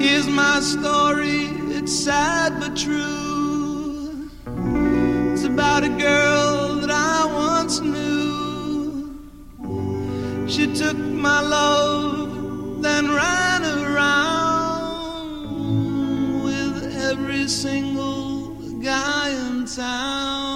Here's my story, it's sad but true. It's about a girl that I once knew. She took my love, then ran around with every single guy in town.